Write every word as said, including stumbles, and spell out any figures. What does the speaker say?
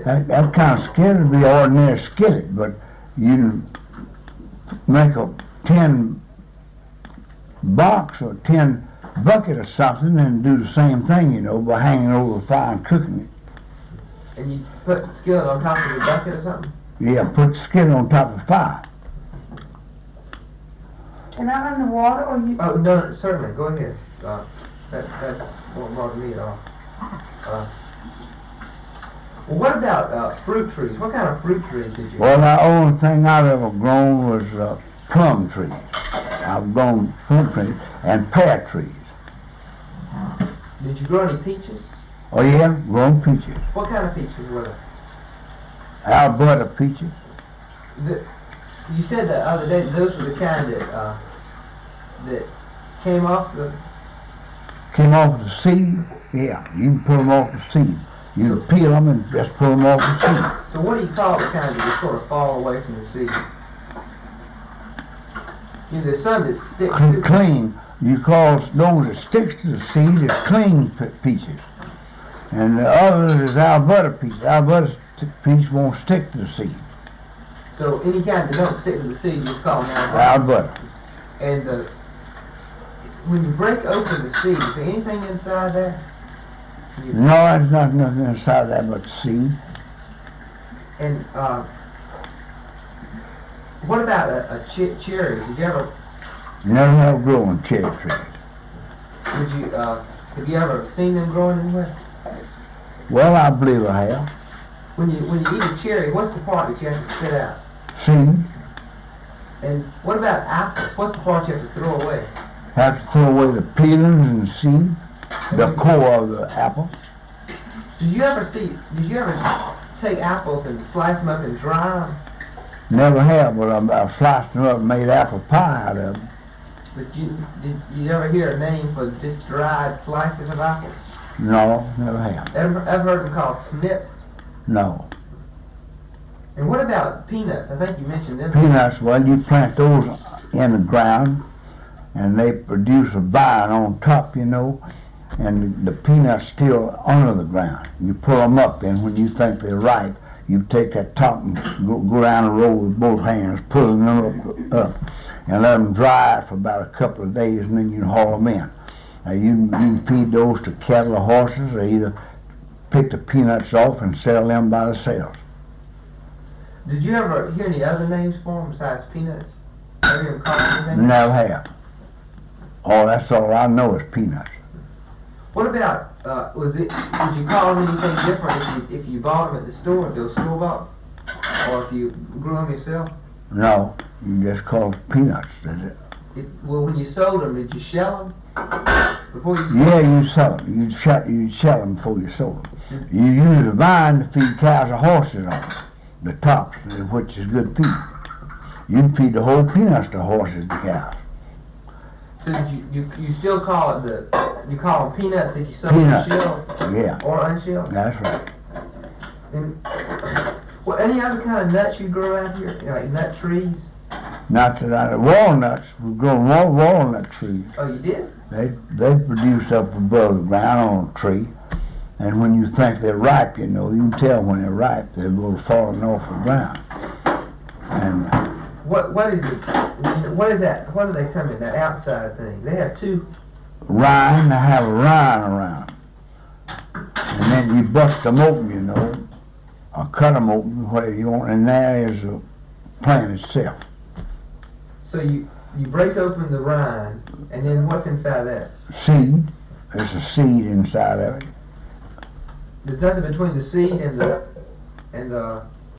That, that kind of skillet would be ordinary skillet, but you make a tin box or tin bucket or something and do the same thing, you know, by hanging over the fire and cooking it. And you put the skillet on top of the bucket or something? Yeah, put the skillet on top of the fire. Can I run the water or you? Oh, no, certainly. Go ahead. Uh, that, that won't bother me at all. Uh, well, what about uh, fruit trees? What kind of fruit trees did you Well, the only thing I've ever grown was uh, plum trees. I've grown plum trees and pear trees. Did you grow any peaches? Oh yeah, grown peaches. What kind of peaches were they? Alberta peaches. The, you said the other day that those were the kind that uh, that came off the... Came off the seed? Yeah, you can pull them off the seed. You can peel them and just pull them off the seed. So what do you call the kind that just sort of fall away from the seed? You know, there's some that stick Cl- to... Clean. You call those that sticks to the seed is clean pe- peaches. And the other is Alberta peaches. Alberta st- peach won't stick to the seed. So any kind that don't stick to the seed, you just call them Alberta. Alberta. And uh, when you break open the seed, is there anything inside there? You, No, there's not nothing inside that but seed. And uh, what about a, a ch- cherries? Did you ever, Never have grown cherry trees. would you, uh, have you ever seen them growing anywhere? Well, I believe I have. When you when you eat a cherry, what's the part that you have to spit out? Seed. And what about apples? What's the part you have to throw away? Have to throw away the peelings and the seed, the core of the apple. Did you ever see? Did you ever take apples and slice them up and dry them? Never have, but I've, I've sliced them up and made apple pie out of them. But you did you ever hear a name for just dried slices of apples? No, never have. Ever ever heard them called snips? No. And what about peanuts? I think you mentioned them. Peanuts, well, you plant those in the ground, and they produce a vine on top, you know, and the peanuts still under the ground. You pull them up, and when you think they're ripe, you take that top and go, go down the road with both hands, pulling them up, up, and let them dry for about a couple of days, and then you can haul them in. Now, you, you can feed those to cattle or horses, or either pick the peanuts off and sell them by themselves. Did you ever hear any other names for them besides peanuts? Ever hear them called anything? Never have. Oh, that's all I know is peanuts. What about, uh, was it, did you call them anything different if you, if you bought them at the store, if they were store bought? Or if you grew them yourself? No, you just call them peanuts, is it? If, well, when you sold them, did you shell them? Before you sold Yeah, them? you sell them. You shell, you shell them before you sold them. You use a vine to feed cows or horses on the tops, which is good feed. You can feed the whole peanuts to horses and cows. So did you, you, you still call it the, you call them peanuts if you sold them Peanuts. shelled Yeah, or unshelled? that's right. And, well, any other kind of nuts you grow out here? You know, like nut trees? Not that I, walnuts, we grow wa- walnut trees. Oh, you did? They they produce up above the ground on a tree, and when you think they're ripe, you know, you can tell when they're ripe. They're going falling off the ground. And What what is it? What is that? What do they come in? That outside thing? They have two. rind, they have a rind around, and then you bust them open, you know, or cut them open, whatever you want, and there is the plant itself. So you you break open the rind, and then what's inside that? Seed, there's a seed inside of it. There's nothing between the seed and the and the